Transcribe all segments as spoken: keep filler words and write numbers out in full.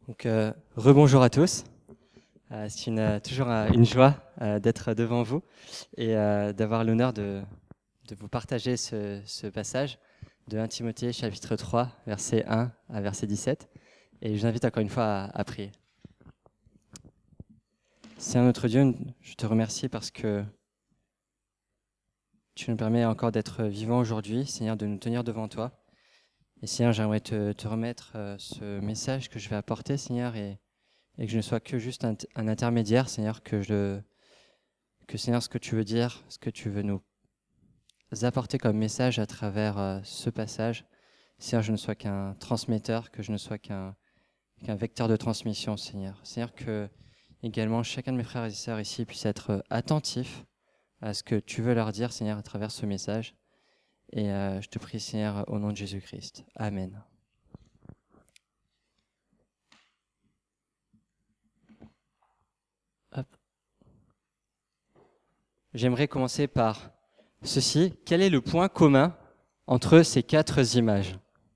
Donc, euh, rebonjour à tous. Euh, c'est une, euh, toujours euh, une joie euh, d'être devant vous et euh, d'avoir l'honneur de, de vous partager ce, ce passage de premier Timothée chapitre trois, verset un à verset dix-sept. Et je vous invite encore une fois à, à prier. Seigneur notre Dieu, je te remercie parce que tu nous permets encore d'être vivants aujourd'hui, Seigneur, de nous tenir devant toi. Et Seigneur, j'aimerais te, te remettre euh, ce message que je vais apporter, Seigneur, et et que je ne sois que juste un, un intermédiaire, Seigneur, que, je, que Seigneur, ce que tu veux dire, ce que tu veux nous apporter comme message à travers euh, ce passage, Seigneur, je ne sois qu'un transmetteur, que je ne sois qu'un, qu'un vecteur de transmission, Seigneur. Seigneur, que également chacun de mes frères et sœurs ici puisse être attentif à ce que tu veux leur dire, Seigneur, à travers ce message. Et euh, je te prie, Seigneur, au nom de Jésus-Christ. Amen. Hop. J'aimerais commencer par ceci. Quel est le point commun entre ces quatre images ?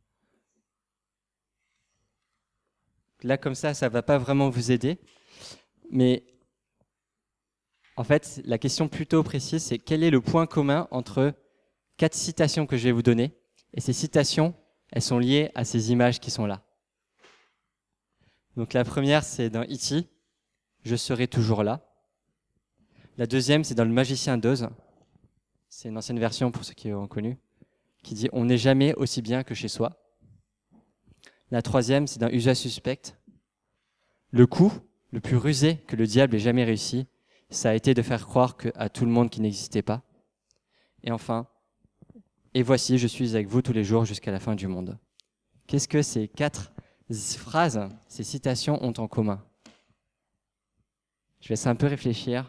Là, comme ça, ça ne va pas vraiment vous aider. Mais en fait, la question plutôt précise, c'est quel est le point commun entre quatre citations que je vais vous donner ? Et ces citations, elles sont liées à ces images qui sont là. Donc la première, c'est dans E T, « Je serai toujours là ». La deuxième, c'est dans Le Magicien d'Oz. C'est une ancienne version pour ceux qui ont connu, qui dit « On n'est jamais aussi bien que chez soi ». La troisième, c'est dans Usual Suspect. Le coup le plus rusé que le diable ait jamais réussi, ça a été de faire croire que, à tout le monde qu'il n'existait pas. Et enfin, et voici, je suis avec vous tous les jours jusqu'à la fin du monde. Qu'est-ce que ces quatre phrases, ces citations ont en commun ? Je vais laisser un peu réfléchir.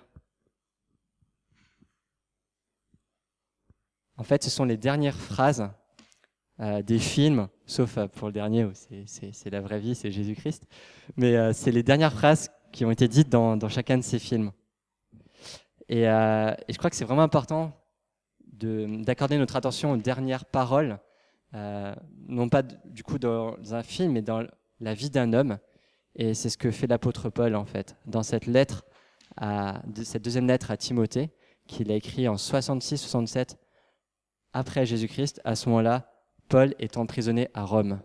En fait, ce sont les dernières phrases euh, des films, sauf euh, pour le dernier où c'est, c'est, c'est la vraie vie, c'est Jésus-Christ. Mais euh, c'est les dernières phrases qui ont été dites dans, dans chacun de ces films. Et, euh, et je crois que c'est vraiment important de, d'accorder notre attention aux dernières paroles, euh, non pas d- du coup dans un film, mais dans la vie d'un homme. Et c'est ce que fait l'apôtre Paul, en fait, dans cette lettre, à, de, cette deuxième lettre à Timothée, qu'il a écrit en soixante-six soixante-sept après Jésus-Christ. À ce moment-là, Paul est emprisonné à Rome.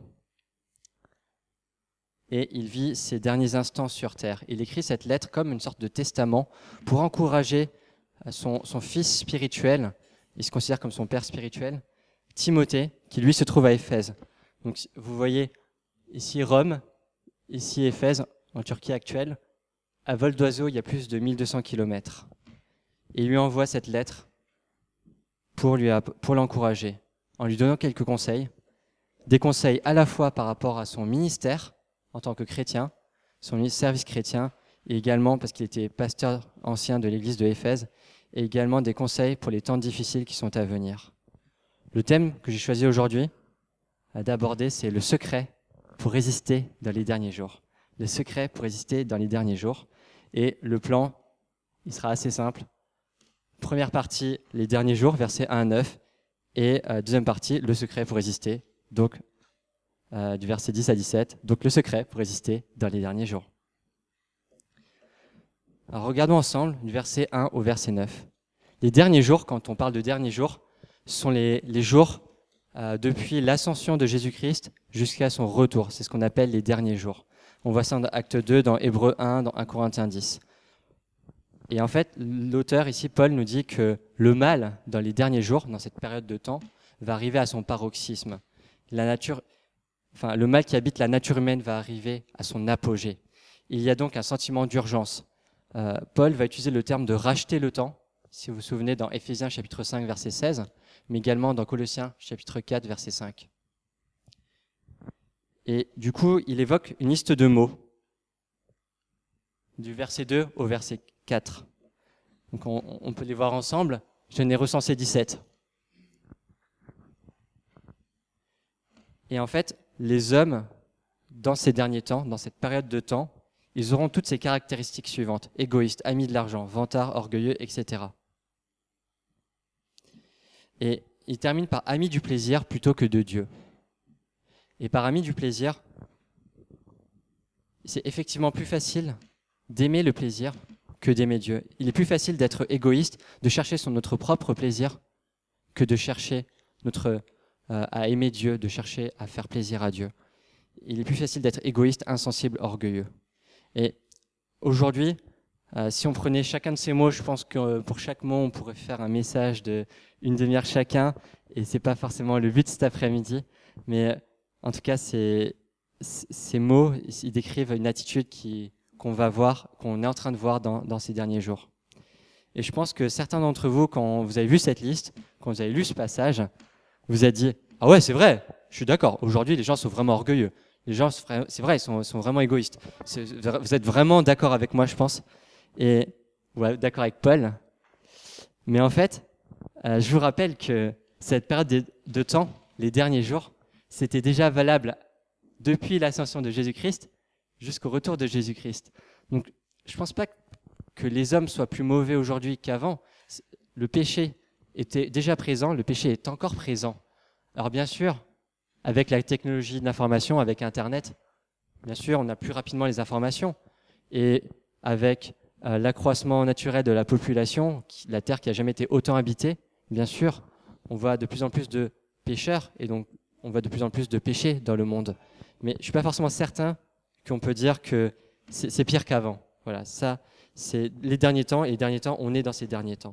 Et il vit ses derniers instants sur terre. Il écrit cette lettre comme une sorte de testament pour encourager son, son fils spirituel, il se considère comme son père spirituel, Timothée, qui lui se trouve à Éphèse. Donc vous voyez ici Rome, ici Éphèse, en Turquie actuelle. À vol d'oiseau, il y a plus de mille deux cents kilomètres. Et il lui envoie cette lettre pour, lui, pour l'encourager, en lui donnant quelques conseils. Des conseils à la fois par rapport à son ministère en tant que chrétien, son service chrétien, et également parce qu'il était pasteur ancien de l'église de Éphèse, et également des conseils pour les temps difficiles qui sont à venir. Le thème que j'ai choisi aujourd'hui d'aborder, c'est le secret pour résister dans les derniers jours. Le secret pour résister dans les derniers jours. Et le plan, il sera assez simple. Première partie, les derniers jours, versets un à neuf, et euh, deuxième partie, le secret pour résister, donc euh, du verset dix à dix-sept, donc le secret pour résister dans les derniers jours. Alors regardons ensemble du verset un au verset neuf. Les derniers jours, quand on parle de derniers jours, sont les, les jours euh, depuis l'ascension de Jésus-Christ jusqu'à son retour. C'est ce qu'on appelle les derniers jours. On voit ça dans Acte deux, dans Hébreux un, dans un Corinthiens dix. Et en fait, l'auteur ici, Paul, nous dit que le mal, dans les derniers jours, dans cette période de temps, va arriver à son paroxysme. La nature, enfin, le mal qui habite la nature humaine va arriver à son apogée. Il y a donc un sentiment d'urgence. Euh, Paul va utiliser le terme de racheter le temps, si vous vous souvenez, dans Éphésiens chapitre cinq, verset seize, mais également dans Colossiens chapitre quatre, verset cinq. Et du coup, il évoque une liste de mots, du verset deux au verset quatre. Donc on, on peut les voir ensemble. Je n'ai recensé dix-sept. Et en fait, les hommes, dans ces derniers temps, dans cette période de temps, ils auront toutes ces caractéristiques suivantes. Égoïstes, amis de l'argent, vantards, orgueilleux, et cetera. Et il termine par amis du plaisir plutôt que de Dieu. Et par amis du plaisir, c'est effectivement plus facile d'aimer le plaisir que d'aimer Dieu. Il est plus facile d'être égoïste, de chercher son, notre propre plaisir, que de chercher notre, euh, à aimer Dieu, de chercher à faire plaisir à Dieu. Il est plus facile d'être égoïste, insensible, orgueilleux. Et aujourd'hui, euh, si on prenait chacun de ces mots, je pense que euh, pour chaque mot, on pourrait faire un message de une demi-heure chacun, et c'est pas forcément le but cet après-midi, mais euh, en tout cas, c'est, ces mots, ils décrivent une attitude qui, qu'on va voir, qu'on est en train de voir dans, dans ces derniers jours. Et je pense que certains d'entre vous, quand vous avez vu cette liste, quand vous avez lu ce passage, vous avez dit « Ah ouais, c'est vrai, je suis d'accord, aujourd'hui les gens sont vraiment orgueilleux, les gens, c'est vrai, ils sont, sont vraiment égoïstes. C'est, vous êtes vraiment d'accord avec moi, je pense, et ouais, d'accord avec Paul. Mais en fait, euh, je vous rappelle que cette période de, de temps, les derniers jours, c'était déjà valable depuis l'ascension de Jésus-Christ jusqu'au retour de Jésus-Christ. Donc, je ne pense pas que les hommes soient plus mauvais aujourd'hui qu'avant. Le péché était déjà présent, le péché est encore présent. Alors bien sûr, avec la technologie de l'information, avec Internet, bien sûr, on a plus rapidement les informations. Et avec euh, l'accroissement naturel de la population, qui, la Terre qui n'a jamais été autant habitée, bien sûr, on voit de plus en plus de pécheurs, et donc on voit de plus en plus de péchés dans le monde. Mais je ne suis pas forcément certain qu'on peut dire que c'est, c'est pire qu'avant. Voilà, ça, c'est les derniers temps, et les derniers temps, on est dans ces derniers temps.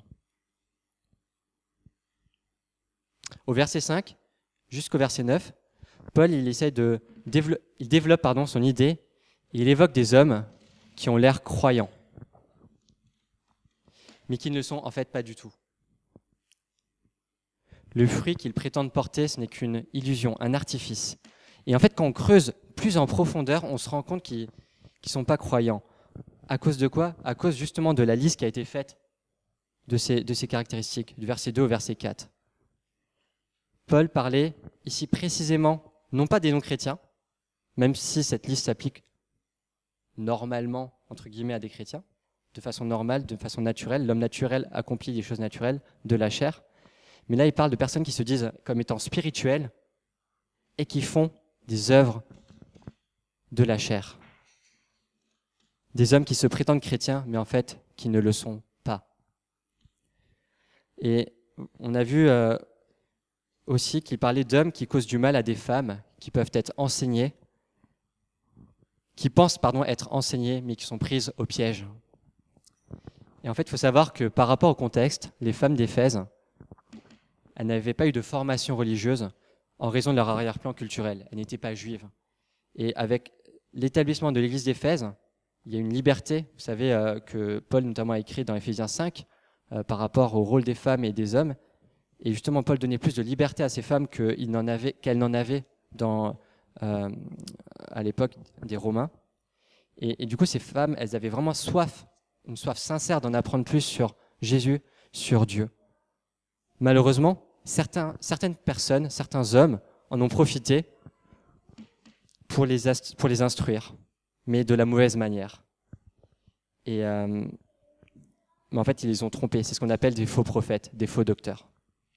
Au verset cinq, jusqu'au verset neuf, Paul, il essaie de développer, il développe pardon, son idée, et il évoque des hommes qui ont l'air croyants, mais qui ne le sont en fait pas du tout. Le fruit qu'ils prétendent porter, ce n'est qu'une illusion, un artifice. Et en fait, quand on creuse plus en profondeur, on se rend compte qu'ils ne sont pas croyants. À cause de quoi ? À cause justement de la liste qui a été faite de ces, de ces caractéristiques, du verset deux au verset quatre. Paul parlait ici précisément, non pas des non-chrétiens, même si cette liste s'applique normalement, entre guillemets, à des chrétiens, de façon normale, de façon naturelle. L'homme naturel accomplit des choses naturelles de la chair. Mais là, il parle de personnes qui se disent comme étant spirituelles et qui font des œuvres de la chair. Des hommes qui se prétendent chrétiens, mais en fait, qui ne le sont pas. Et on a vu euh, aussi qu'il parlait d'hommes qui causent du mal à des femmes, qui peuvent être enseignées, qui pensent pardon, être enseignées, mais qui sont prises au piège. Et en fait, il faut savoir que par rapport au contexte, les femmes d'Éphèse, elles n'avaient pas eu de formation religieuse en raison de leur arrière-plan culturel. Elles n'étaient pas juives. Et avec l'établissement de l'église d'Éphèse, il y a une liberté, vous savez, euh, que Paul notamment a écrit dans Éphésiens cinq, euh, par rapport au rôle des femmes et des hommes. Et justement, Paul donnait plus de liberté à ces femmes qu'il n'en avait, qu'elles n'en avaient dans, euh, à l'époque des Romains. Et, et du coup, ces femmes, elles avaient vraiment soif, une soif sincère d'en apprendre plus sur Jésus, sur Dieu. Malheureusement, certains, certaines personnes, certains hommes en ont profité pour les, ast- pour les instruire, mais de la mauvaise manière. Et euh, mais en fait, ils les ont trompés. C'est ce qu'on appelle des faux prophètes, des faux docteurs.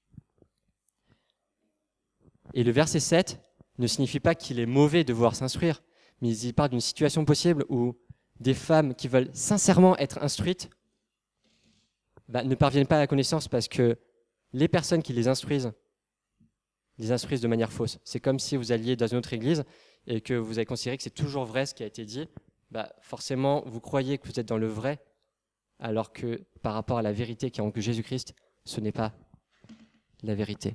Et le verset sept ne signifie pas qu'il est mauvais de vouloir s'instruire, mais il parle d'une situation possible où des femmes qui veulent sincèrement être instruites bah, ne parviennent pas à la connaissance parce que les personnes qui les instruisent les instruisent de manière fausse. C'est comme si vous alliez dans une autre église et que vous avez considéré que c'est toujours vrai ce qui a été dit. Bah, forcément, vous croyez que vous êtes dans le vrai, alors que par rapport à la vérité qui est en Jésus-Christ, ce n'est pas la vérité.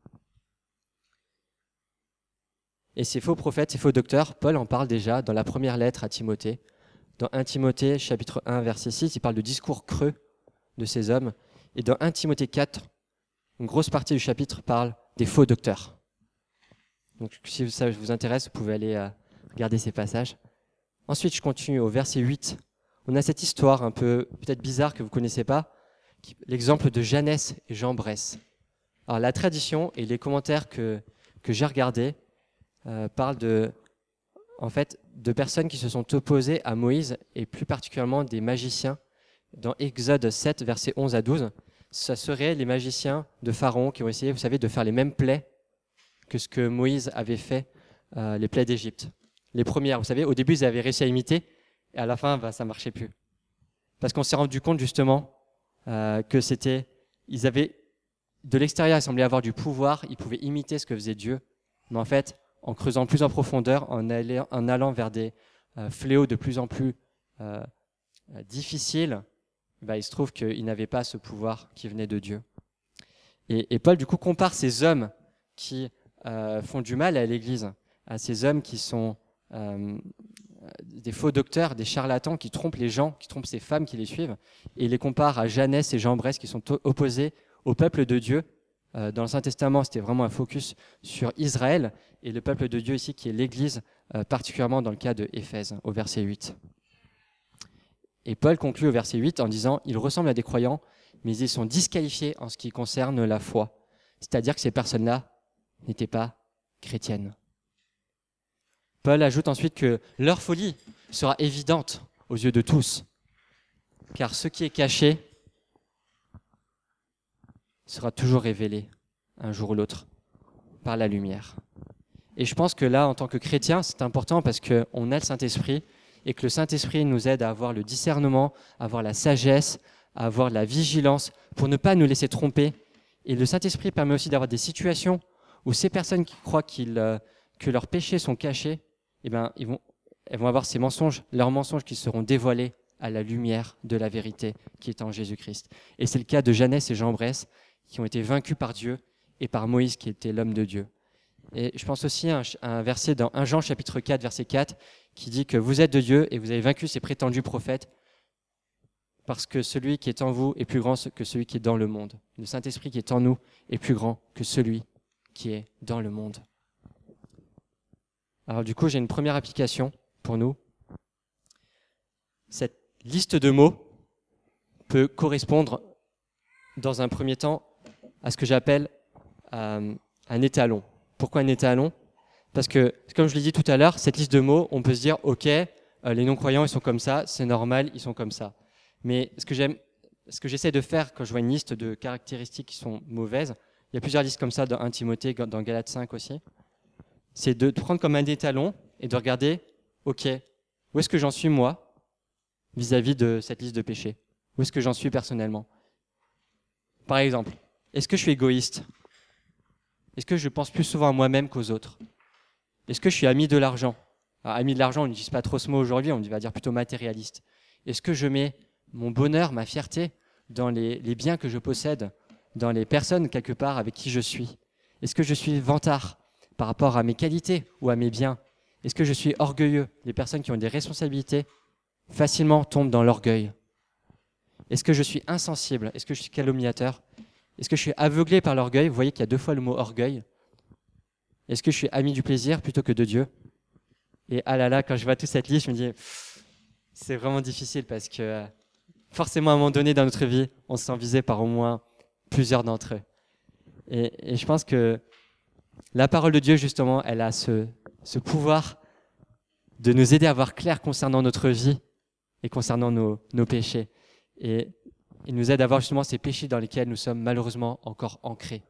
Et ces faux prophètes, ces faux docteurs, Paul en parle déjà dans la première lettre à Timothée. Dans premier Timothée, chapitre un, verset six, il parle de discours creux de ces hommes. Et dans premier Timothée quatre, une grosse partie du chapitre parle des faux docteurs. Donc si ça vous intéresse, vous pouvez aller euh, regarder ces passages. Ensuite, je continue au verset huit. On a cette histoire un peu peut-être bizarre que vous ne connaissez pas, qui, l'exemple de Jeannès et Jean Bresse. Alors la tradition et les commentaires que, que j'ai regardés euh, parlent de, en fait, de personnes qui se sont opposées à Moïse et plus particulièrement des magiciens. Dans Exode sept, versets onze à douze, ça serait les magiciens de Pharaon qui ont essayé, vous savez, de faire les mêmes plaies que ce que Moïse avait fait, euh, les plaies d'Égypte. Les premières, vous savez, au début, ils avaient réussi à imiter, et à la fin, bah, ça ne marchait plus. Parce qu'on s'est rendu compte justement euh, que c'était, ils avaient, de l'extérieur, ils semblaient avoir du pouvoir, ils pouvaient imiter ce que faisait Dieu, mais en fait, en creusant plus en profondeur, en allant, en allant vers des euh, fléaux de plus en plus euh, difficiles, bah, il se trouve qu'ils n'avaient pas ce pouvoir qui venait de Dieu. Et, et Paul, du coup, compare ces hommes qui euh, font du mal à l'Église, à ces hommes qui sont euh, des faux docteurs, des charlatans qui trompent les gens, qui trompent ces femmes qui les suivent, et il les compare à Jannes et Jambres qui sont opposés au peuple de Dieu. Euh, dans l'Ancien Testament, c'était vraiment un focus sur Israël, et le peuple de Dieu ici qui est l'Église, euh, particulièrement dans le cas de Éphèse, au verset huit. Et Paul conclut au verset huit en disant « Ils ressemblent à des croyants, mais ils sont disqualifiés en ce qui concerne la foi. » C'est-à-dire que ces personnes-là n'étaient pas chrétiennes. Paul ajoute ensuite que leur folie sera évidente aux yeux de tous, car ce qui est caché sera toujours révélé un jour ou l'autre par la lumière. Et je pense que là, en tant que chrétien, c'est important parce qu'on a le Saint-Esprit et que le Saint-Esprit nous aide à avoir le discernement, à avoir la sagesse, à avoir la vigilance pour ne pas nous laisser tromper. Et le Saint-Esprit permet aussi d'avoir des situations où ces personnes qui croient qu'ils, euh, que leurs péchés sont cachés, eh ben, ils vont, elles vont avoir ces mensonges, leurs mensonges qui seront dévoilés à la lumière de la vérité qui est en Jésus-Christ. Et c'est le cas de Jannes et Jambres qui ont été vaincus par Dieu et par Moïse qui était l'homme de Dieu. Et je pense aussi à un, à un verset dans premier Jean chapitre quatre, verset quatre, qui dit que vous êtes de Dieu et vous avez vaincu ces prétendus prophètes parce que celui qui est en vous est plus grand que celui qui est dans le monde. Le Saint-Esprit qui est en nous est plus grand que celui qui est dans le monde. Alors du coup, j'ai une première application pour nous. Cette liste de mots peut correspondre dans un premier temps à ce que j'appelle euh, un étalon. Pourquoi un étalon ? Parce que, comme je l'ai dit tout à l'heure, cette liste de mots, on peut se dire, ok, euh, les non-croyants, ils sont comme ça, c'est normal, ils sont comme ça. Mais ce que j'aime, ce que j'essaie de faire quand je vois une liste de caractéristiques qui sont mauvaises, il y a plusieurs listes comme ça dans premier Timothée, dans Galates cinq aussi, c'est de prendre comme un étalon et de regarder, ok, où est-ce que j'en suis moi vis-à-vis de cette liste de péchés ? Où est-ce que j'en suis personnellement ? Par exemple, est-ce que je suis égoïste ? Est-ce que je pense plus souvent à moi-même qu'aux autres ? Est-ce que je suis ami de l'argent ? Alors, ami de l'argent, on n'utilise pas trop ce mot aujourd'hui, on va dire plutôt matérialiste. Est-ce que je mets mon bonheur, ma fierté dans les, les biens que je possède, dans les personnes quelque part avec qui je suis ? Est-ce que je suis vantard par rapport à mes qualités ou à mes biens ? Est-ce que je suis orgueilleux ? Les personnes qui ont des responsabilités facilement tombent dans l'orgueil. Est-ce que je suis insensible ? Est-ce que je suis calomniateur ? Est-ce que je suis aveuglé par l'orgueil ? Vous voyez qu'il y a deux fois le mot orgueil. Est-ce que je suis ami du plaisir plutôt que de Dieu ? Et ah là là, quand je vois toute cette liste, je me dis, pff, c'est vraiment difficile parce que euh, forcément, à un moment donné dans notre vie, on se sent visé par au moins plusieurs d'entre eux. Et, et je pense que la parole de Dieu, justement, elle a ce, ce pouvoir de nous aider à voir clair concernant notre vie et concernant nos, nos péchés. Et il nous aide à voir justement ces péchés dans lesquels nous sommes malheureusement encore ancrés.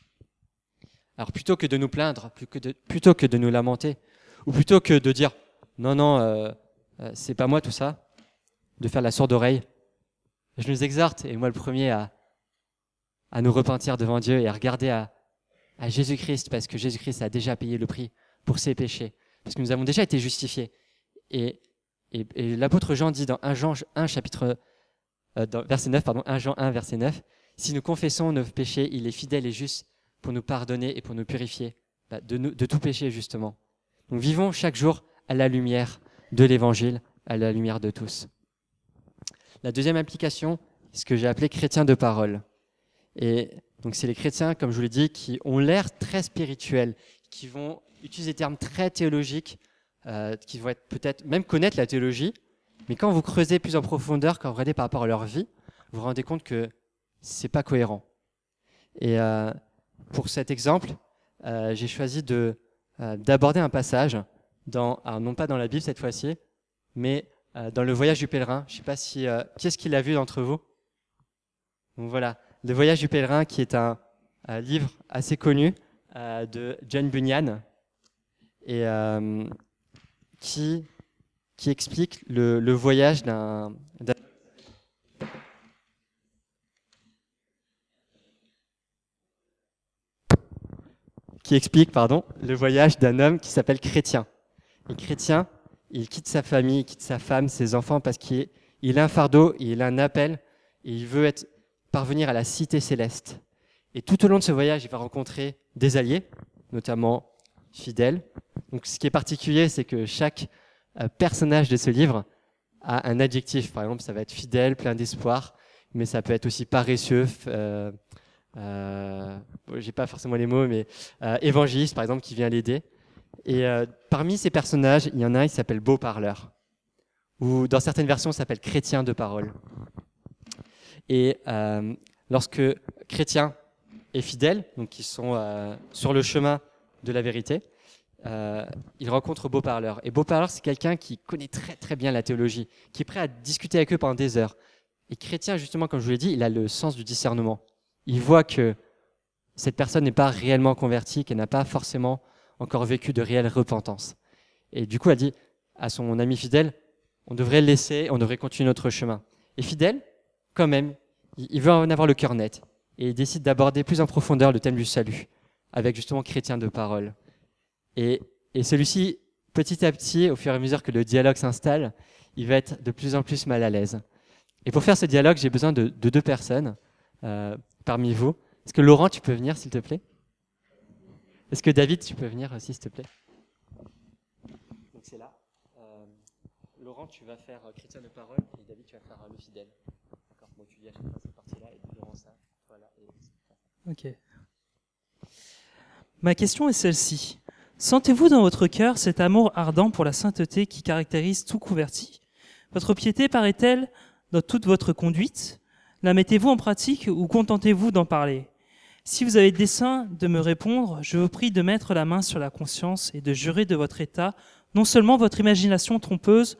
Alors plutôt que de nous plaindre, plutôt que de, plutôt que de nous lamenter, ou plutôt que de dire « non, non, euh, euh, c'est pas moi tout ça », de faire la sourde oreille, je nous exhorte, et moi le premier, à, à nous repentir devant Dieu et à regarder à, à Jésus-Christ, parce que Jésus-Christ a déjà payé le prix pour ses péchés, parce que nous avons déjà été justifiés. Et, et, et l'apôtre Jean dit dans premier Jean un, chapitre, euh, dans, verset neuf, pardon, premier Jean un, verset neuf, « Si nous confessons nos péchés, il est fidèle et juste pour nous pardonner et pour nous purifier bah, de, nous, de tout péché, justement. » Donc vivons chaque jour à la lumière de l'Évangile, à la lumière de tous. La deuxième application, c'est ce que j'ai appelé chrétiens de parole. Et donc c'est les chrétiens, comme je vous l'ai dit, qui ont l'air très spirituels, qui vont utiliser des termes très théologiques, euh, qui vont être peut-être même connaître la théologie, mais quand vous creusez plus en profondeur, quand vous regardez par rapport à leur vie, vous vous rendez compte que c'est pas cohérent. Et euh, pour cet exemple, euh, j'ai choisi de euh, d'aborder un passage dans, alors non pas dans la Bible cette fois-ci, mais euh, dans le Voyage du pèlerin. Je ne sais pas si euh, qui est-ce qui l'a vu d'entre vous. Donc voilà, le Voyage du pèlerin, qui est un, un livre assez connu euh, de John Bunyan et euh, qui, qui explique le, le voyage d'un, d'un qui explique pardon, le voyage d'un homme qui s'appelle Chrétien. Et Chrétien, il quitte sa famille, il quitte sa femme, ses enfants, parce qu'il il a un fardeau, il a un appel, et il veut être, parvenir à la cité céleste. Et tout au long de ce voyage, il va rencontrer des alliés, notamment fidèles. Donc, ce qui est particulier, c'est que chaque euh, personnage de ce livre a un adjectif. Par exemple, ça va être fidèle, plein d'espoir, mais ça peut être aussi paresseux, euh, euh, bon, j'ai pas forcément les mots, mais euh, évangéliste, par exemple, qui vient l'aider. Et euh, parmi ces personnages, il y en a un qui s'appelle beau parleur, ou dans certaines versions, ça s'appelle chrétien de parole. Et euh, lorsque chrétien et fidèles, donc qui sont euh, sur le chemin de la vérité, euh, il rencontre beau parleur. Et beau parleur, c'est quelqu'un qui connaît très très bien la théologie, qui est prêt à discuter avec eux pendant des heures. Et chrétien, justement, comme je vous l'ai dit, il a le sens du discernement. Il voit que cette personne n'est pas réellement convertie, qu'elle n'a pas forcément encore vécu de réelle repentance. Et du coup, elle dit à son ami fidèle, on devrait le laisser, on devrait continuer notre chemin. Et fidèle, quand même, il veut en avoir le cœur net. Et il décide d'aborder plus en profondeur le thème du salut, avec justement chrétien de parole. Et, et celui-ci, petit à petit, au fur et à mesure que le dialogue s'installe, il va être de plus en plus mal à l'aise. Et pour faire ce dialogue, j'ai besoin de, de deux personnes euh, parmi vous. Est-ce que Laurent, tu peux venir, s'il te plaît ? Est-ce que David, tu peux venir aussi, s'il te plaît ? Donc c'est là. Euh, Laurent, tu vas faire euh, chrétien de parole et David, tu vas faire euh, le fidèle. D'accord. Bon, tu dis à chaque fois cette partie-là et Laurent ça. Voilà. Et... Ok. Ma question est celle-ci. Sentez-vous dans votre cœur cet amour ardent pour la sainteté qui caractérise tout converti ? Votre piété paraît-elle dans toute votre conduite ? La mettez-vous en pratique ou contentez-vous d'en parler ? Si vous avez dessein de me répondre, je vous prie de mettre la main sur la conscience et de jurer de votre état, non seulement votre imagination trompeuse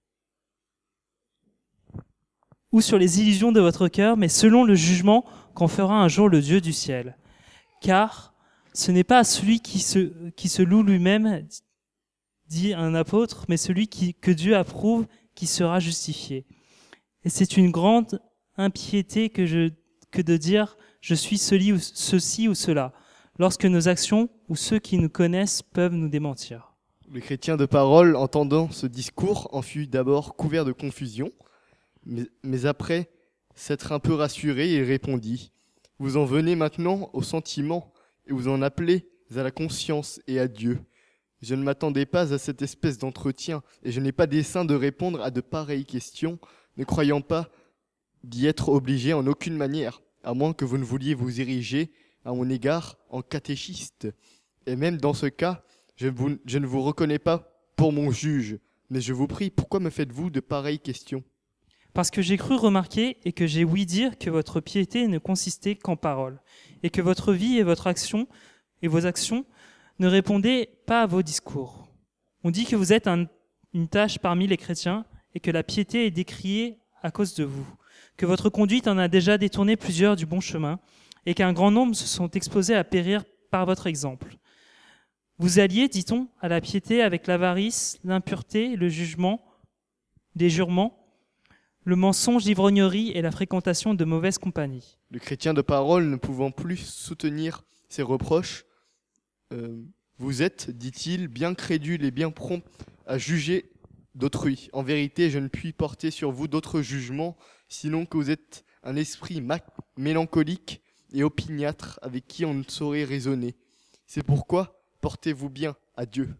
ou sur les illusions de votre cœur, mais selon le jugement qu'en fera un jour le Dieu du ciel. Car ce n'est pas celui qui se, qui se loue lui-même, dit un apôtre, mais celui qui, que Dieu approuve qui sera justifié. Et c'est une grande impiété que, je, que de dire « je suis ceci ou, ceci ou cela », lorsque nos actions ou ceux qui nous connaissent peuvent nous démentir. Le chrétien de parole, entendant ce discours, en fut d'abord couvert de confusion, mais, mais après s'être un peu rassuré, il répondit « Vous en venez maintenant au sentiment et vous en appelez à la conscience et à Dieu. Je ne m'attendais pas à cette espèce d'entretien et je n'ai pas dessein de répondre à de pareilles questions, ne croyant pas d'y être obligé en aucune manière, à moins que vous ne vouliez vous ériger à mon égard en catéchiste. Et même dans ce cas, je, vous, je ne vous reconnais pas pour mon juge, mais je vous prie, pourquoi me faites-vous de pareilles questions ? Parce que j'ai cru remarquer et que j'ai ouï dire que votre piété ne consistait qu'en paroles, et que votre vie et votre action et vos actions ne répondaient pas à vos discours. On dit que vous êtes un, une tâche parmi les chrétiens et que la piété est décriée à cause de vous, que votre conduite en a déjà détourné plusieurs du bon chemin et qu'un grand nombre se sont exposés à périr par votre exemple. Vous alliez, dit-on, à la piété avec l'avarice, l'impureté, le jugement, des jurements, le mensonge, l'ivrognerie et la fréquentation de mauvaises compagnies. Le chrétien de parole, ne pouvant plus soutenir ces reproches, euh, vous êtes, dit-il, bien crédule et bien prompt à juger d'autrui. En vérité, je ne puis porter sur vous d'autres jugements, sinon que vous êtes un esprit ma- mélancolique et opiniâtre avec qui on ne saurait raisonner. C'est pourquoi portez-vous bien à Dieu.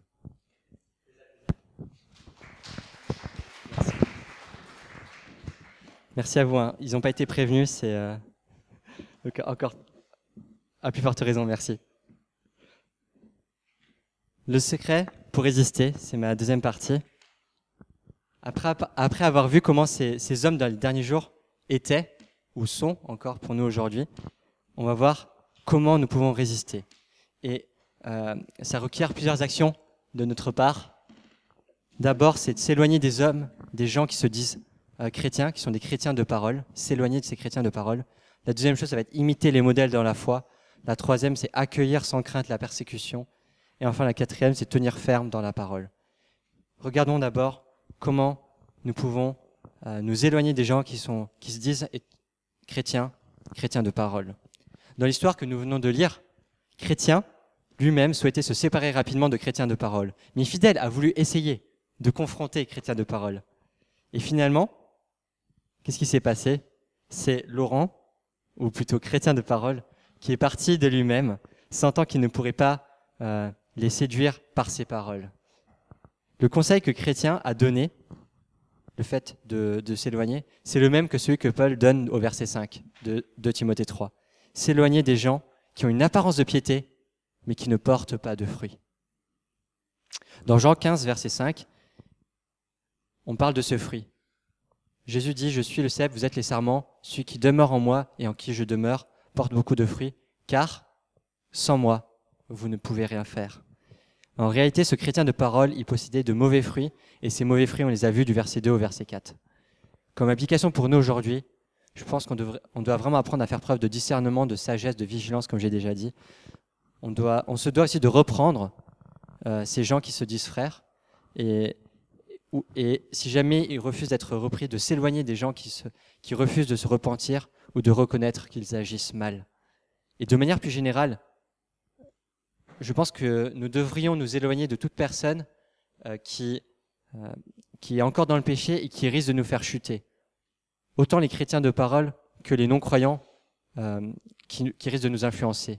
Merci. Merci à vous. Hein. Ils n'ont pas été prévenus, c'est euh... Donc, encore à plus forte raison, merci. Le secret pour résister, c'est ma deuxième partie. Après, après avoir vu comment ces, ces hommes dans les derniers jours étaient, ou sont encore pour nous aujourd'hui, on va voir comment nous pouvons résister. Et euh, ça requiert plusieurs actions de notre part. D'abord, c'est de s'éloigner des hommes, des gens qui se disent euh, chrétiens, qui sont des chrétiens de parole, s'éloigner de ces chrétiens de parole. La deuxième chose, ça va être imiter les modèles dans la foi. La troisième, c'est accueillir sans crainte la persécution. Et enfin, la quatrième, c'est tenir ferme dans la parole. regardons d'abord comment nous pouvons euh, nous éloigner des gens qui, sont, qui se disent chrétiens, chrétiens de parole. Dans l'histoire que nous venons de lire, Chrétien lui-même souhaitait se séparer rapidement de chrétiens de parole. Mais Fidèle a voulu essayer de confronter chrétiens de parole. Et finalement, qu'est-ce qui s'est passé? C'est Laurent, ou plutôt chrétien de parole, qui est parti de lui-même, sentant qu'il ne pourrait pas euh, les séduire par ses paroles. Le conseil que Chrétien a donné, le fait de, de s'éloigner, c'est le même que celui que Paul donne au verset cinq de, de Timothée trois. S'éloigner des gens qui ont une apparence de piété, mais qui ne portent pas de fruits. Dans Jean quinze, verset cinq, on parle de ce fruit. Jésus dit, je suis le cep, vous êtes les sarments, celui qui demeure en moi et en qui je demeure porte beaucoup de fruits, car sans moi, vous ne pouvez rien faire. En réalité, ce chrétien de parole, il possédait de mauvais fruits, et ces mauvais fruits, on les a vus du verset deux au verset quatre. Comme application pour nous aujourd'hui, je pense qu'on devrait, on doit vraiment apprendre à faire preuve de discernement, de sagesse, de vigilance, comme j'ai déjà dit. On, doit, on se doit aussi de reprendre euh, ces gens qui se disent frères, et, et si jamais ils refusent d'être repris, de s'éloigner des gens qui, se, qui refusent de se repentir ou de reconnaître qu'ils agissent mal. Et de manière plus générale, je pense que nous devrions nous éloigner de toute personne euh, qui, euh, qui est encore dans le péché et qui risque de nous faire chuter. Autant les chrétiens de parole que les non-croyants euh, qui, qui risquent de nous influencer.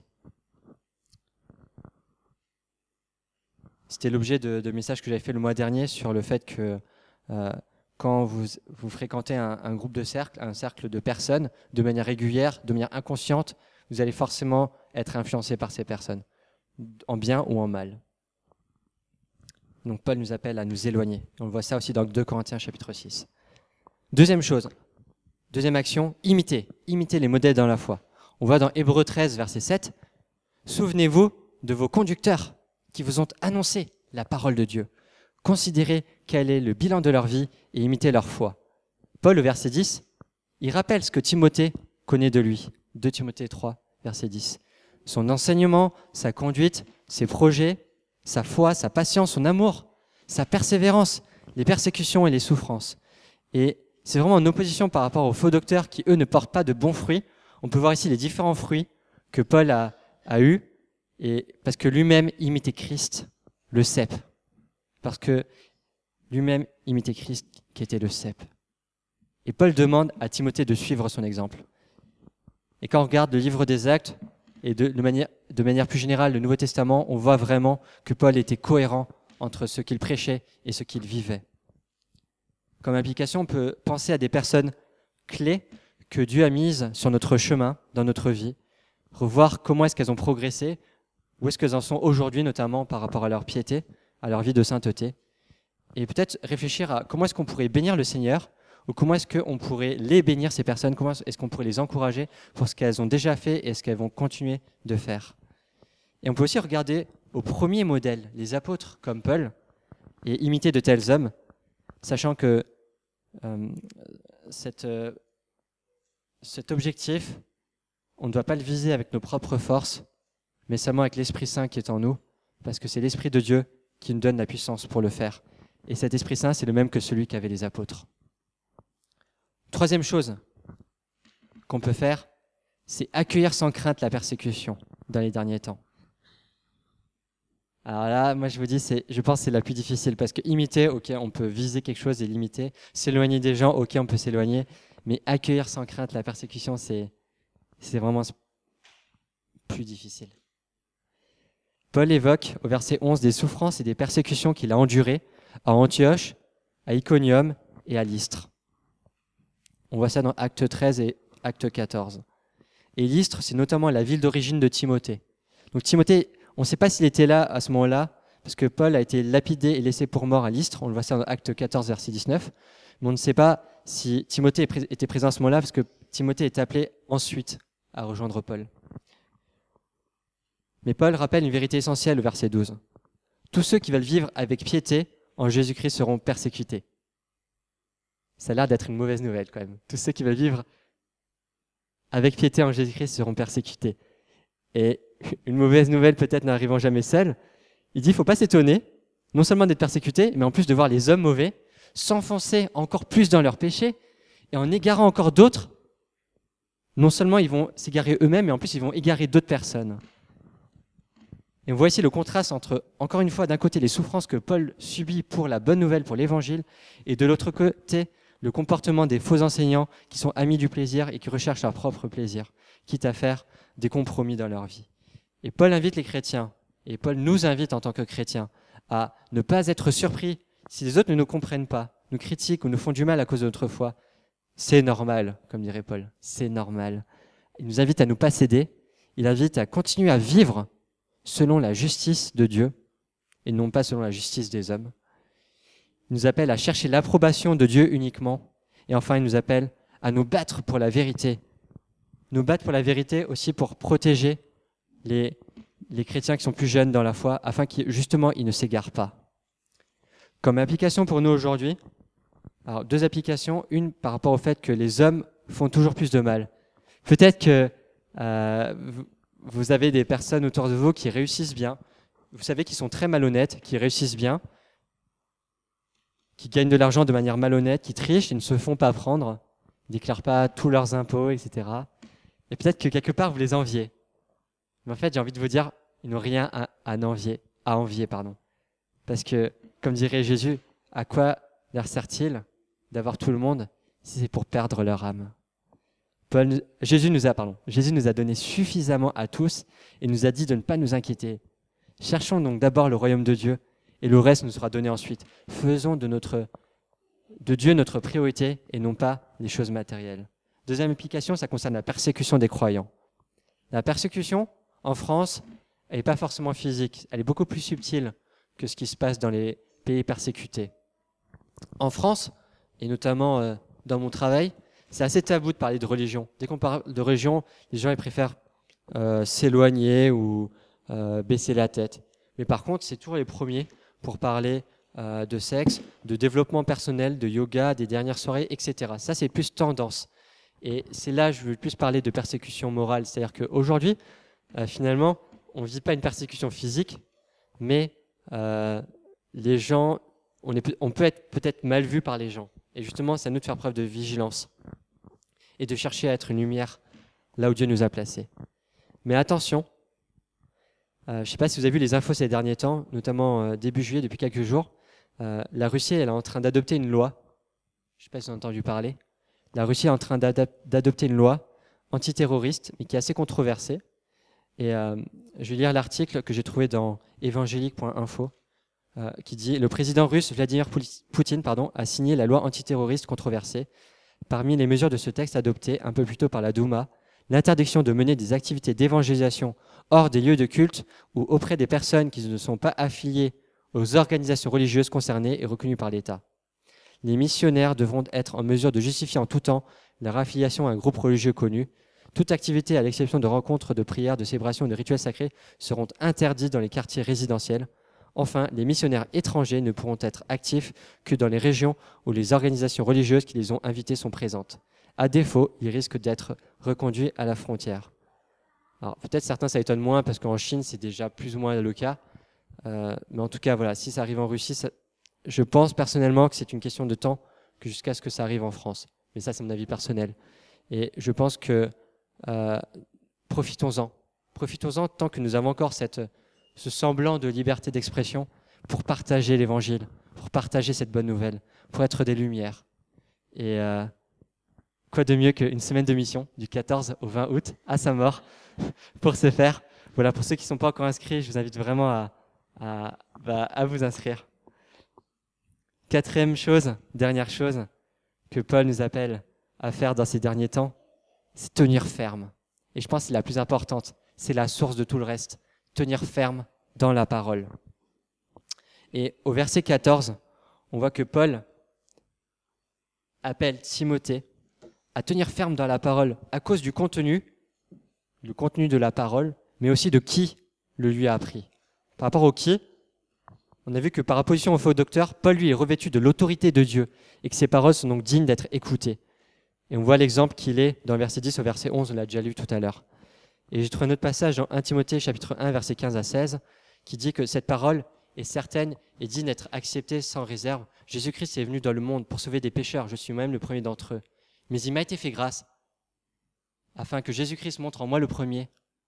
C'était l'objet de, de message que j'avais fait le mois dernier sur le fait que euh, quand vous, vous fréquentez un, un groupe de cercle, un cercle de personnes, de manière régulière, de manière inconsciente, vous allez forcément être influencé par ces personnes, en bien ou en mal. Donc Paul nous appelle à nous éloigner. On voit ça aussi dans deux Corinthiens chapitre six. Deuxième chose, deuxième action, imiter. Imiter les modèles dans la foi. On voit dans Hébreux treize, verset sept, « Souvenez-vous de vos conducteurs qui vous ont annoncé la parole de Dieu. Considérez quel est le bilan de leur vie et imitez leur foi. » Paul, au verset dix, il rappelle ce que Timothée connaît de lui. deux Timothée trois, verset dix. Son enseignement, sa conduite, ses projets, sa foi, sa patience, son amour, sa persévérance, les persécutions et les souffrances. Et c'est vraiment en opposition par rapport aux faux docteurs qui, eux, ne portent pas de bons fruits. On peut voir ici les différents fruits que Paul a, a eus, et parce que lui-même imitait Christ, le cep. Parce que lui-même imitait Christ qui était le cep. Et Paul demande à Timothée de suivre son exemple. Et quand on regarde le livre des Actes, et de, de, manière, de manière plus générale, le Nouveau Testament, on voit vraiment que Paul était cohérent entre ce qu'il prêchait et ce qu'il vivait. Comme application, on peut penser à des personnes clés que Dieu a mises sur notre chemin, dans notre vie, revoir comment est-ce qu'elles ont progressé, où est-ce qu'elles en sont aujourd'hui, notamment par rapport à leur piété, à leur vie de sainteté, et peut-être réfléchir à comment est-ce qu'on pourrait bénir le Seigneur, ou comment est-ce qu'on pourrait les bénir, ces personnes, comment est-ce qu'on pourrait les encourager pour ce qu'elles ont déjà fait et ce qu'elles vont continuer de faire. Et on peut aussi regarder aux premiers modèles, les apôtres comme Paul, et imiter de tels hommes, sachant que euh, cette, euh, cet objectif, on ne doit pas le viser avec nos propres forces, mais seulement avec l'Esprit Saint qui est en nous, parce que c'est l'Esprit de Dieu qui nous donne la puissance pour le faire. Et cet Esprit Saint, c'est le même que celui qu'avaient les apôtres. Troisième chose qu'on peut faire, c'est accueillir sans crainte la persécution dans les derniers temps. Alors là, moi je vous dis, c'est, je pense que c'est la plus difficile, parce que imiter, ok, on peut viser quelque chose et l'imiter. S'éloigner des gens, ok, on peut s'éloigner. Mais accueillir sans crainte la persécution, c'est, c'est vraiment plus difficile. Paul évoque au verset onze des souffrances et des persécutions qu'il a endurées à Antioche, à Iconium et à Lystre. On voit ça dans Acte treize et Acte quatorze. Et Lystre, c'est notamment la ville d'origine de Timothée. Donc Timothée, on ne sait pas s'il était là à ce moment-là, parce que Paul a été lapidé et laissé pour mort à Lystre. On le voit ça dans Acte quatorze, verset dix-neuf. Mais on ne sait pas si Timothée était présent à ce moment-là, parce que Timothée est appelé ensuite à rejoindre Paul. Mais Paul rappelle une vérité essentielle au verset douze. Tous ceux qui veulent vivre avec piété en Jésus-Christ seront persécutés. Ça a l'air d'être une mauvaise nouvelle quand même. Tous ceux qui veulent vivre avec piété en Jésus-Christ seront persécutés. Et une mauvaise nouvelle peut-être n'arrivant jamais seule, il dit, il ne faut pas s'étonner non seulement d'être persécutés, mais en plus de voir les hommes mauvais s'enfoncer encore plus dans leurs péchés, et en égarant encore d'autres, non seulement ils vont s'égarer eux-mêmes, mais en plus ils vont égarer d'autres personnes. Et on voit ici le contraste entre, encore une fois, d'un côté les souffrances que Paul subit pour la bonne nouvelle, pour l'évangile, et de l'autre côté, le comportement des faux enseignants qui sont amis du plaisir et qui recherchent leur propre plaisir, quitte à faire des compromis dans leur vie. Et Paul invite les chrétiens, et Paul nous invite en tant que chrétiens, à ne pas être surpris si les autres ne nous comprennent pas, nous critiquent ou nous font du mal à cause de notre foi. C'est normal, comme dirait Paul, c'est normal. Il nous invite à ne pas céder, il invite à continuer à vivre selon la justice de Dieu et non pas selon la justice des hommes. Il nous appelle à chercher l'approbation de Dieu uniquement. Et enfin, il nous appelle à nous battre pour la vérité. Nous battre pour la vérité aussi pour protéger les, les chrétiens qui sont plus jeunes dans la foi, afin qu'ils, justement, ils ne s'égarent pas. Comme application pour nous aujourd'hui, alors deux applications. Une par rapport au fait que les hommes font toujours plus de mal. Peut-être que euh, vous, vous avez des personnes autour de vous qui réussissent bien. Vous savez qu'ils sont très malhonnêtes, qui réussissent bien, qui gagnent de l'argent de manière malhonnête, qui trichent et ne se font pas prendre, ne déclarent pas tous leurs impôts, et cetera. Et peut-être que quelque part, vous les enviez. Mais en fait, j'ai envie de vous dire, ils n'ont rien à, à envier, à envier, pardon. Parce que, comme dirait Jésus, à quoi leur sert-il d'avoir tout le monde si c'est pour perdre leur âme? Paul, Jésus nous a, pardon, Jésus nous a donné suffisamment à tous et nous a dit de ne pas nous inquiéter. Cherchons donc d'abord le royaume de Dieu et le reste nous sera donné ensuite. Faisons de, notre, de Dieu notre priorité et non pas les choses matérielles. Deuxième application, ça concerne la persécution des croyants. La persécution, en France, elle n'est pas forcément physique. Elle est beaucoup plus subtile que ce qui se passe dans les pays persécutés. En France, et notamment euh, dans mon travail, c'est assez tabou de parler de religion. Dès qu'on parle de religion, les gens ils préfèrent euh, s'éloigner ou euh, baisser la tête. Mais par contre, c'est toujours les premiers pour parler euh, de sexe, de développement personnel, de yoga, des dernières soirées, et cetera. Ça, c'est plus tendance. Et c'est là que je veux plus parler de persécution morale. C'est-à-dire qu'aujourd'hui, euh, finalement, on ne vit pas une persécution physique, mais euh, les gens, on, est, on peut être peut-être mal vu par les gens. Et justement, c'est à nous de faire preuve de vigilance et de chercher à être une lumière là où Dieu nous a placés. Mais attention, euh, je ne sais pas si vous avez vu les infos ces derniers temps, notamment euh, début juillet, depuis quelques jours, euh, la Russie elle est en train d'adopter une loi, je ne sais pas si vous avez entendu parler, la Russie est en train d'adopter une loi antiterroriste, mais qui est assez controversée. Et euh, je vais lire l'article que j'ai trouvé dans évangélique point info, euh, qui dit « Le président russe Vladimir Poutine pardon, a signé la loi antiterroriste controversée. Parmi les mesures de ce texte adopté un peu plus tôt par la Douma, l'interdiction de mener des activités d'évangélisation hors des lieux de culte ou auprès des personnes qui ne sont pas affiliées aux organisations religieuses concernées et reconnues par l'État. Les missionnaires devront être en mesure de justifier en tout temps leur affiliation à un groupe religieux connu. Toute activité, à l'exception de rencontres, de prières, de célébrations et de rituels sacrés, seront interdites dans les quartiers résidentiels. Enfin, les missionnaires étrangers ne pourront être actifs que dans les régions où les organisations religieuses qui les ont invités sont présentes. À défaut, ils risquent d'être reconduits à la frontière. » Alors peut-être certains ça étonne moins parce qu'en Chine c'est déjà plus ou moins le cas, euh, mais en tout cas voilà, si ça arrive en Russie, ça, je pense personnellement que c'est une question de temps que jusqu'à ce que ça arrive en France. Mais ça c'est mon avis personnel. Et je pense que euh, profitons-en, profitons-en tant que nous avons encore cette, ce semblant de liberté d'expression pour partager l'évangile, pour partager cette bonne nouvelle, pour être des lumières. Et euh, quoi de mieux qu'une semaine de mission du quatorze au vingt août à Saint-Maur pour ce faire. Voilà, pour ceux qui ne sont pas encore inscrits, je vous invite vraiment à, à, bah, à vous inscrire. Quatrième chose, dernière chose que Paul nous appelle à faire dans ces derniers temps, c'est tenir ferme. Et je pense que c'est la plus importante, c'est la source de tout le reste. Tenir ferme dans la parole. Et au verset quatorze, on voit que Paul appelle Timothée à tenir ferme dans la parole à cause du contenu, le contenu de la parole, mais aussi de qui le lui a appris. Par rapport au qui, on a vu que par opposition au faux docteur, Paul lui est revêtu de l'autorité de Dieu et que ses paroles sont donc dignes d'être écoutées. Et on voit l'exemple qu'il est dans le verset dix au verset onze, on l'a déjà lu tout à l'heure. Et j'ai trouvé un autre passage dans premier Timothée chapitre un, versets quinze à seize, qui dit que cette parole est certaine et digne d'être acceptée sans réserve. Jésus-Christ est venu dans le monde pour sauver des pécheurs, je suis moi-même le premier d'entre eux. Mais il m'a été fait grâce, afin que Jésus-Christ montre en moi le premier,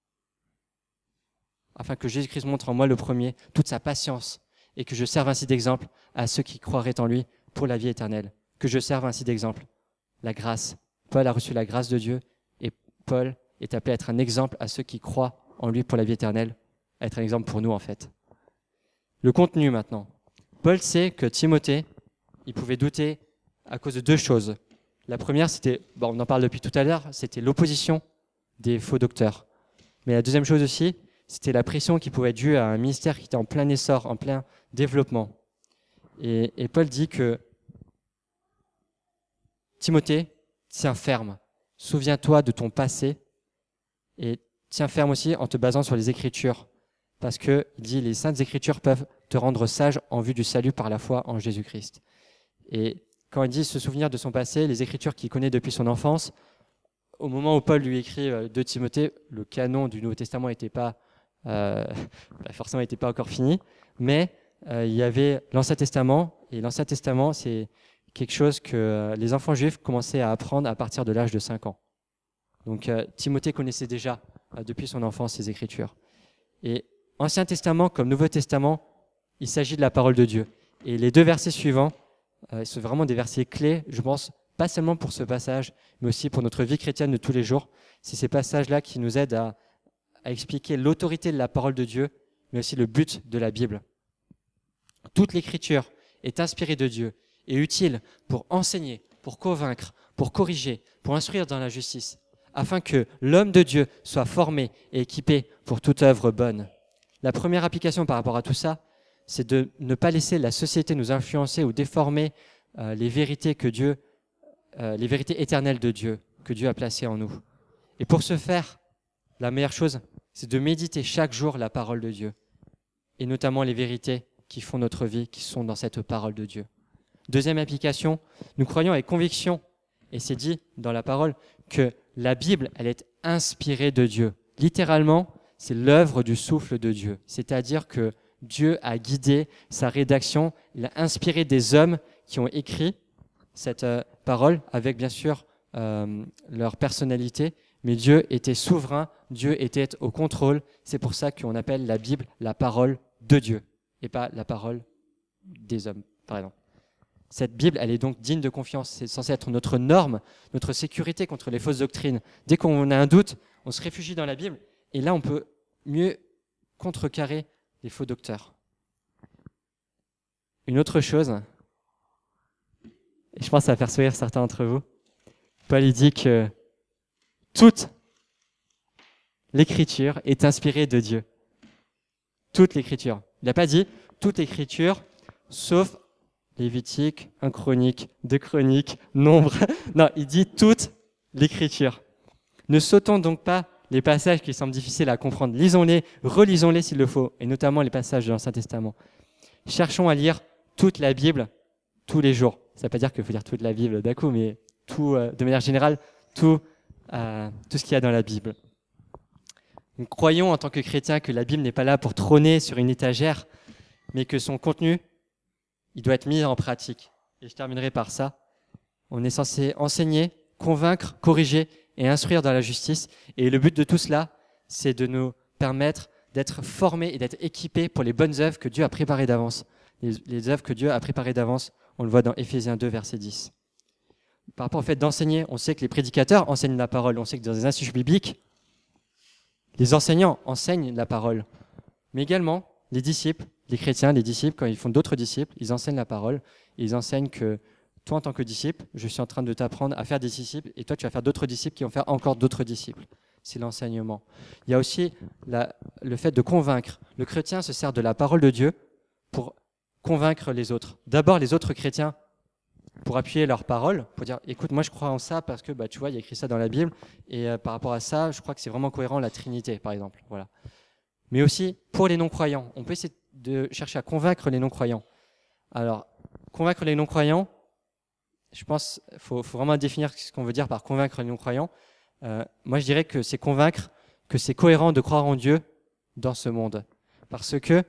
afin que Jésus-Christ montre en moi le premier toute sa patience, et que je serve ainsi d'exemple à ceux qui croiraient en lui pour la vie éternelle. Que je serve ainsi d'exemple la grâce. Paul a reçu la grâce de Dieu, et Paul est appelé à être un exemple à ceux qui croient en lui pour la vie éternelle, à être un exemple pour nous en fait. Le contenu maintenant. Paul sait que Timothée, il pouvait douter à cause de deux choses. La première, c'était, bon, on en parle depuis tout à l'heure, c'était l'opposition des faux docteurs. Mais la deuxième chose aussi, c'était la pression qui pouvait être due à un ministère qui était en plein essor, en plein développement. Et, et Paul dit que Timothée, tiens ferme, souviens-toi de ton passé et tiens ferme aussi en te basant sur les Écritures. Parce qu'il dit les Saintes Écritures peuvent te rendre sage en vue du salut par la foi en Jésus-Christ. Et quand il dit se souvenir de son passé, les Écritures qu'il connaît depuis son enfance, au moment où Paul lui écrit de Timothée, le canon du Nouveau Testament n'était pas, euh, forcément n'était pas encore fini, mais euh, il y avait l'Ancien Testament, et l'Ancien Testament, c'est quelque chose que les enfants juifs commençaient à apprendre à partir de l'âge de cinq ans. Donc euh, Timothée connaissait déjà euh, depuis son enfance ces Écritures. Et Ancien Testament comme Nouveau Testament, il s'agit de la parole de Dieu. Et les deux versets suivants, euh, sont vraiment des versets clés, je pense, pas seulement pour ce passage, mais aussi pour notre vie chrétienne de tous les jours. C'est ces passages-là qui nous aident à, à expliquer l'autorité de la parole de Dieu, mais aussi le but de la Bible. Toute l'Écriture est inspirée de Dieu et utile pour enseigner, pour convaincre, pour corriger, pour instruire dans la justice, afin que l'homme de Dieu soit formé et équipé pour toute œuvre bonne. La première application par rapport à tout ça, c'est de ne pas laisser la société nous influencer ou déformer euh, les vérités que Dieu, euh, les vérités éternelles de Dieu, que Dieu a placées en nous. Et pour ce faire, la meilleure chose, c'est de méditer chaque jour la parole de Dieu, et notamment les vérités qui font notre vie, qui sont dans cette parole de Dieu. Deuxième application, nous croyons avec conviction, et c'est dit dans la parole, que la Bible, elle est inspirée de Dieu. Littéralement, c'est l'œuvre du souffle de Dieu. C'est-à-dire que Dieu a guidé sa rédaction, il a inspiré des hommes qui ont écrit cette euh, parole avec bien sûr euh, leur personnalité, mais Dieu était souverain, Dieu était au contrôle. C'est pour ça qu'on appelle la Bible la parole de Dieu et pas la parole des hommes, par exemple. Cette Bible, elle est donc digne de confiance. C'est censé être notre norme, notre sécurité contre les fausses doctrines. Dès qu'on a un doute, on se réfugie dans la Bible et là, on peut mieux contrecarrer les faux docteurs. Une autre chose, et je pense que ça va faire sourire certains d'entre vous, Paul il dit que toute l'Écriture est inspirée de Dieu. Toute l'Écriture. Il n'a pas dit toute l'Écriture, sauf Lévitique, un Chronique, deux Chroniques, Nombre. Non, il dit toute l'Écriture. Ne sautons donc pas les passages qui semblent difficiles à comprendre. Lisons-les, relisons-les s'il le faut, et notamment les passages de l'Ancien Testament. Cherchons à lire toute la Bible tous les jours. Ça ne veut pas dire qu'il faut lire toute la Bible d'un coup, mais tout, euh, de manière générale, tout, euh, tout ce qu'il y a dans la Bible. Nous croyons en tant que chrétiens que la Bible n'est pas là pour trôner sur une étagère, mais que son contenu, il doit être mis en pratique. Et je terminerai par ça. On est censé enseigner, convaincre, corriger et instruire dans la justice. Et le but de tout cela, c'est de nous permettre d'être formés et d'être équipés pour les bonnes œuvres que Dieu a préparées d'avance. Les, les œuvres que Dieu a préparées d'avance, on le voit dans Éphésiens deux, verset dix. Par rapport au fait d'enseigner, on sait que les prédicateurs enseignent la parole. On sait que dans les instituts bibliques, les enseignants enseignent la parole. Mais également, les disciples, les chrétiens, les disciples, quand ils font d'autres disciples, ils enseignent la parole. Et ils enseignent que toi, en tant que disciple, je suis en train de t'apprendre à faire des disciples, et toi, tu vas faire d'autres disciples qui vont faire encore d'autres disciples. C'est l'enseignement. Il y a aussi la, le fait de convaincre. Le chrétien se sert de la parole de Dieu pour convaincre les autres. D'abord, les autres chrétiens, pour appuyer leur parole, pour dire, écoute, moi, je crois en ça parce que, bah, tu vois, il y a écrit ça dans la Bible, et euh, par rapport à ça, je crois que c'est vraiment cohérent, la Trinité, par exemple. Voilà. Mais aussi, pour les non-croyants, on peut essayer de chercher à convaincre les non-croyants. Alors, convaincre les non-croyants, je pense qu'il faut, faut vraiment définir ce qu'on veut dire par convaincre les non-croyants. Euh, moi, je dirais que c'est convaincre que c'est cohérent de croire en Dieu dans ce monde. Parce que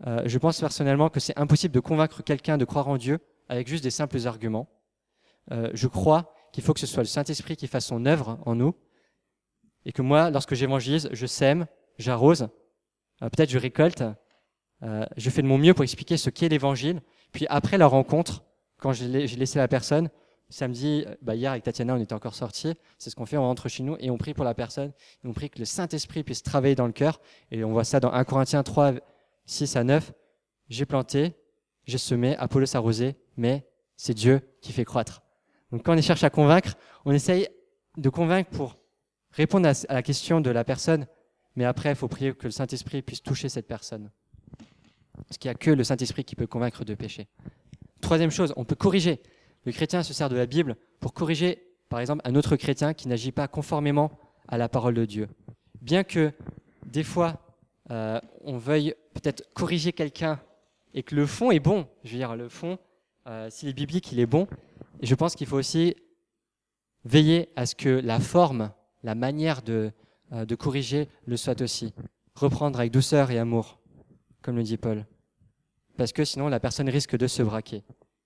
Euh, je pense personnellement que c'est impossible de convaincre quelqu'un de croire en Dieu avec juste des simples arguments. Euh, je crois qu'il faut que ce soit le Saint-Esprit qui fasse son œuvre en nous, et que moi, lorsque j'évangélise, je sème, j'arrose, euh, peut-être je récolte, euh, je fais de mon mieux pour expliquer ce qu'est l'évangile. Puis après la rencontre, quand j'ai laissé la personne, samedi, bah hier avec Tatiana, on était encore sortis, c'est ce qu'on fait, on rentre chez nous et on prie pour la personne, et on prie que le Saint-Esprit puisse travailler dans le cœur, et on voit ça dans premier Corinthiens trois, six à neuf, j'ai planté, j'ai semé, Apollos arrosé, mais c'est Dieu qui fait croître. Donc quand on cherche à convaincre, on essaye de convaincre pour répondre à la question de la personne, mais après il faut prier que le Saint-Esprit puisse toucher cette personne. Parce qu'il n'y a que le Saint-Esprit qui peut convaincre de péché. Troisième chose, on peut corriger. Le chrétien se sert de la Bible pour corriger, par exemple, un autre chrétien qui n'agit pas conformément à la parole de Dieu. Bien que, des fois, euh, on veuille peut-être corriger quelqu'un et que le fond est bon, je veux dire, le fond, euh, s'il est biblique, il est bon. Et je pense qu'il faut aussi veiller à ce que la forme, la manière de, euh, de corriger le soit aussi. Reprendre avec douceur et amour, comme le dit Paul. Parce que sinon, la personne risque de se braquer.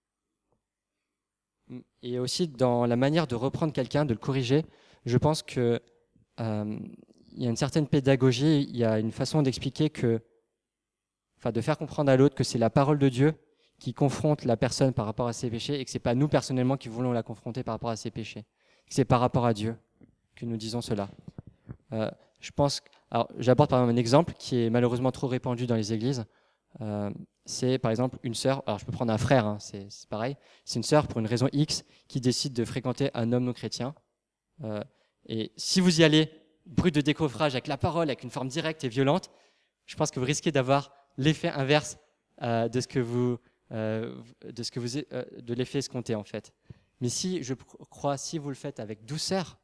Et aussi, dans la manière de reprendre quelqu'un, de le corriger, je pense qu'il euh, y a une certaine pédagogie, il y a une façon d'expliquer que, enfin, de faire comprendre à l'autre que c'est la parole de Dieu qui confronte la personne par rapport à ses péchés et que c'est pas nous personnellement qui voulons la confronter par rapport à ses péchés. Que c'est par rapport à Dieu que nous disons cela. Euh, je pense, alors, j'apporte par exemple un exemple qui est malheureusement trop répandu dans les églises. Euh, c'est par exemple une sœur, alors je peux prendre un frère, hein, c'est, c'est pareil, c'est une sœur pour une raison X qui décide de fréquenter un homme non chrétien. Euh, et si vous y allez, brut de décoffrage avec la parole, avec une forme directe et violente, je pense que vous risquez d'avoir l'effet inverse euh, de ce que vous, euh, de ce que vous, euh, de l'effet escompté en fait. Mais si je crois, si vous le faites avec douceur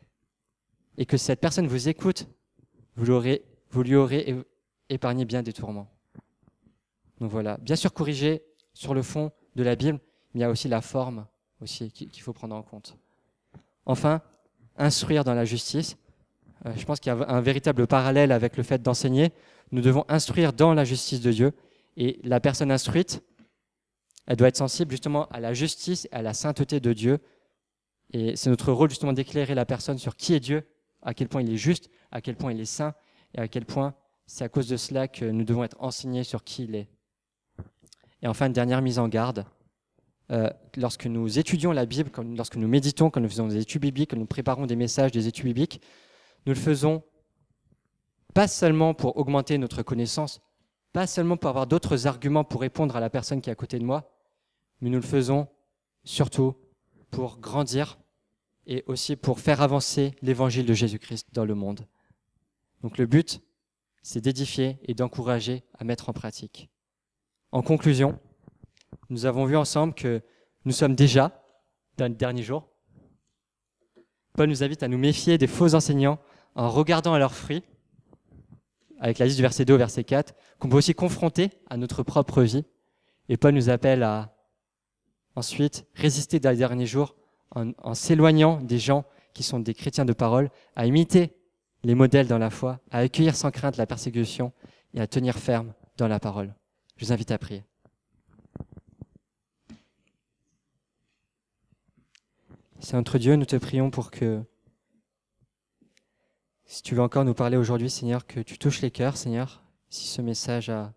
et que cette personne vous écoute, vous, l'aurez, vous lui aurez épargné bien des tourments. Donc voilà, bien sûr corriger sur le fond de la Bible, mais il y a aussi la forme aussi qu'il faut prendre en compte. Enfin, instruire dans la justice. Euh, je pense qu'il y a un véritable parallèle avec le fait d'enseigner. Nous devons instruire dans la justice de Dieu, et la personne instruite, elle doit être sensible justement à la justice et à la sainteté de Dieu. Et c'est notre rôle justement d'éclairer la personne sur qui est Dieu, à quel point il est juste, à quel point il est saint, et à quel point c'est à cause de cela que nous devons être enseignés sur qui il est. Et enfin, une dernière mise en garde. Euh, lorsque nous étudions la Bible, quand, lorsque nous méditons, quand nous faisons des études bibliques, quand nous préparons des messages, des études bibliques, nous le faisons pas seulement pour augmenter notre connaissance, pas seulement pour avoir d'autres arguments pour répondre à la personne qui est à côté de moi, mais nous le faisons surtout pour grandir et aussi pour faire avancer l'évangile de Jésus-Christ dans le monde. Donc le but, c'est d'édifier et d'encourager à mettre en pratique. En conclusion, nous avons vu ensemble que nous sommes déjà dans les derniers jours. Paul nous invite à nous méfier des faux enseignants en regardant à leurs fruits, avec la liste du verset deux au verset quatre, qu'on peut aussi confronter à notre propre vie. Et Paul nous appelle à ensuite résister dans les derniers jours en, en s'éloignant des gens qui sont des chrétiens de parole, à imiter les modèles dans la foi, à accueillir sans crainte la persécution et à tenir ferme dans la parole. Je vous invite à prier. Seigneur notre Dieu, nous te prions pour que, si tu veux encore nous parler aujourd'hui, Seigneur, que tu touches les cœurs, Seigneur, si ce message a,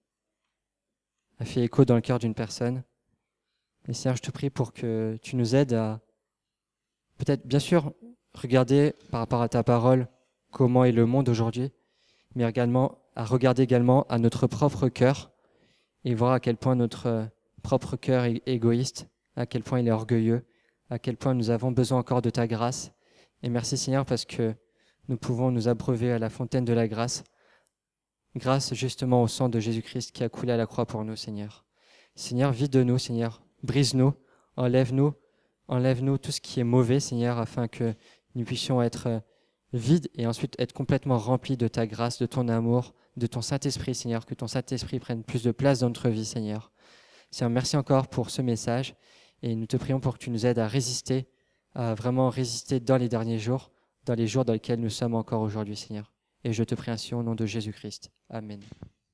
a fait écho dans le cœur d'une personne. Et Seigneur, je te prie pour que tu nous aides à, peut-être, bien sûr, regarder par rapport à ta parole comment est le monde aujourd'hui, mais également à regarder également à notre propre cœur et voir à quel point notre propre cœur est égoïste, à quel point il est orgueilleux, à quel point nous avons besoin encore de ta grâce. Et merci Seigneur parce que nous pouvons nous abreuver à la fontaine de la grâce, grâce justement au sang de Jésus-Christ qui a coulé à la croix pour nous, Seigneur. Seigneur, vide-nous, Seigneur, brise-nous, enlève-nous, enlève-nous tout ce qui est mauvais, Seigneur, afin que nous puissions être vides et ensuite être complètement remplis de ta grâce, de ton amour, de ton Saint-Esprit, Seigneur, que ton Saint-Esprit prenne plus de place dans notre vie, Seigneur. Seigneur, merci encore pour ce message et nous te prions pour que tu nous aides à résister, à vraiment résister dans les derniers jours, dans les jours dans lesquels nous sommes encore aujourd'hui, Seigneur. Et je te prie ainsi au nom de Jésus-Christ. Amen.